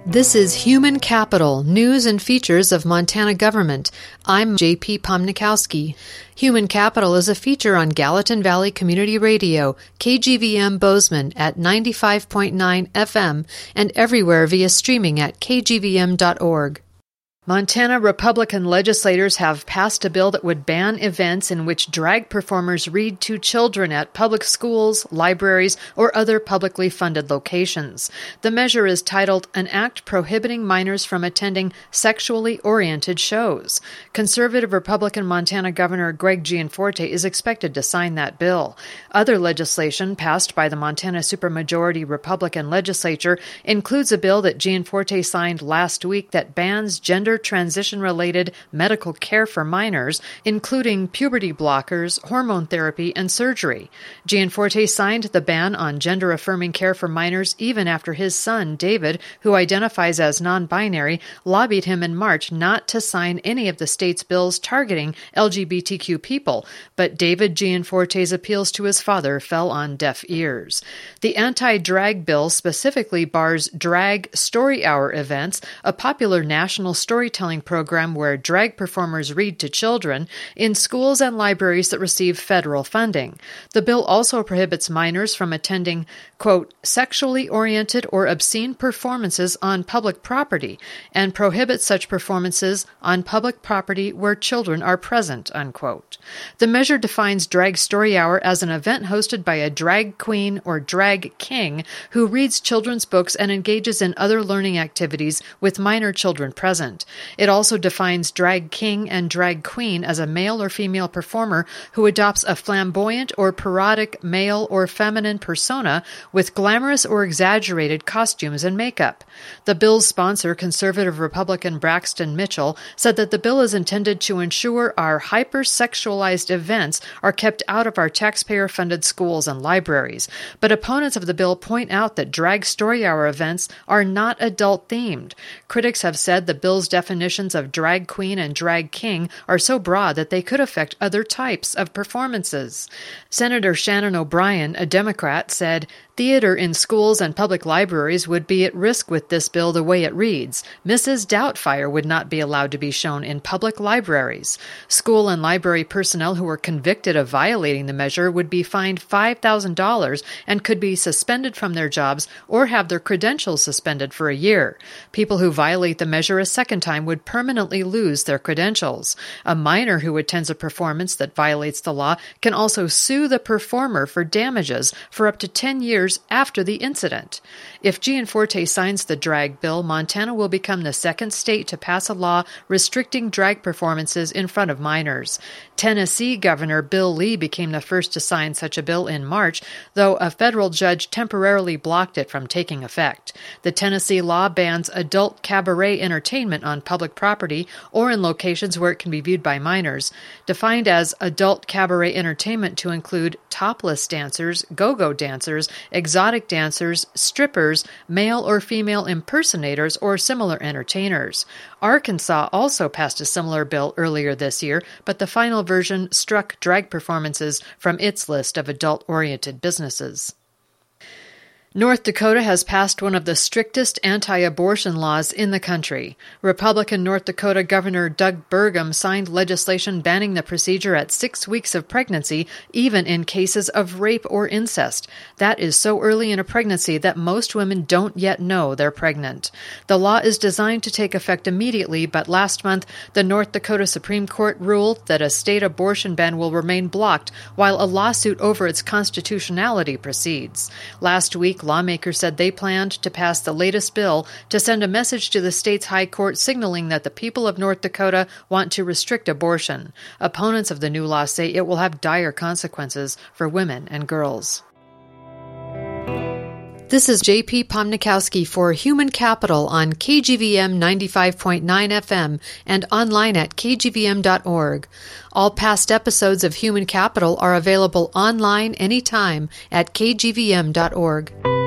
This is Human Capital, News and Features of Montana Government. I'm J.P. Pomnikowski. Human Capital is a feature on Gallatin Valley Community Radio, KGVM Bozeman at 95.9 FM and everywhere via streaming at kgvm.org. Montana Republican legislators have passed a bill that would ban events in which drag performers read to children at public schools, libraries, or other publicly funded locations. The measure is titled An Act Prohibiting Minors from Attending Sexually Oriented Shows. Conservative Republican Montana Governor Greg Gianforte is expected to sign that bill. Other legislation passed by the Montana supermajority Republican legislature includes a bill that Gianforte signed last week that bans gender transition-related medical care for minors, including puberty blockers, hormone therapy, and surgery. Gianforte signed the ban on gender-affirming care for minors even after his son, David, who identifies as non-binary, lobbied him in March not to sign any of the state's bills targeting LGBTQ people, but David Gianforte's appeals to his father fell on deaf ears. The anti-drag bill specifically bars drag story hour events, a popular national storytelling program where drag performers read to children, in schools and libraries that receive federal funding. The bill also prohibits minors from attending, quote, sexually oriented or obscene performances on public property, and prohibits such performances on public property where children are present, unquote. The measure defines Drag Story Hour as an event hosted by a drag queen or drag king who reads children's books and engages in other learning activities with minor children present. It also defines drag king and drag queen as a male or female performer who adopts a flamboyant or parodic male or feminine persona with glamorous or exaggerated costumes and makeup. The bill's sponsor, conservative Republican Braxton Mitchell, said that the bill is intended to ensure our hypersexualized events are kept out of our taxpayer-funded schools and libraries. But opponents of the bill point out that drag story hour events are not adult-themed. Critics have said the bill's definitions of drag queen and drag king are so broad that they could affect other types of performances. Senator Shannon O'Brien, a Democrat, said, "Theater in schools and public libraries would be at risk with this bill the way it reads. Mrs. Doubtfire would not be allowed to be shown in public libraries. School and library personnel who were convicted of violating the measure would be fined $5,000 and could be suspended from their jobs or have their credentials suspended for a year. People who violate the measure a second time would permanently lose their credentials. A minor who attends a performance that violates the law can also sue the performer for damages for up to 10 years after the incident." If Gianforte signs the drag bill, Montana will become the second state to pass a law restricting drag performances in front of minors. Tennessee Governor Bill Lee became the first to sign such a bill in March, though a federal judge temporarily blocked it from taking effect. The Tennessee law bans adult cabaret entertainment on public property or in locations where it can be viewed by minors, defined as adult cabaret entertainment to include topless dancers, go-go dancers, exotic dancers, strippers, male or female impersonators, or similar entertainers. Arkansas also passed a similar bill earlier this year, but the final version struck drag performances from its list of adult-oriented businesses. North Dakota has passed one of the strictest anti-abortion laws in the country. Republican North Dakota Governor Doug Burgum signed legislation banning the procedure at 6 weeks of pregnancy, even in cases of rape or incest. That is so early in a pregnancy that most women don't yet know they're pregnant. The law is designed to take effect immediately, but last month, the North Dakota Supreme Court ruled that a state abortion ban will remain blocked while a lawsuit over its constitutionality proceeds. Last week, lawmakers said they planned to pass the latest bill to send a message to the state's high court signaling that the people of North Dakota want to restrict abortion. Opponents of the new law say it will have dire consequences for women and girls. This is J.P. Pomnikowski for Human Capital on KGVM 95.9 FM and online at kgvm.org. All past episodes of Human Capital are available online anytime at kgvm.org.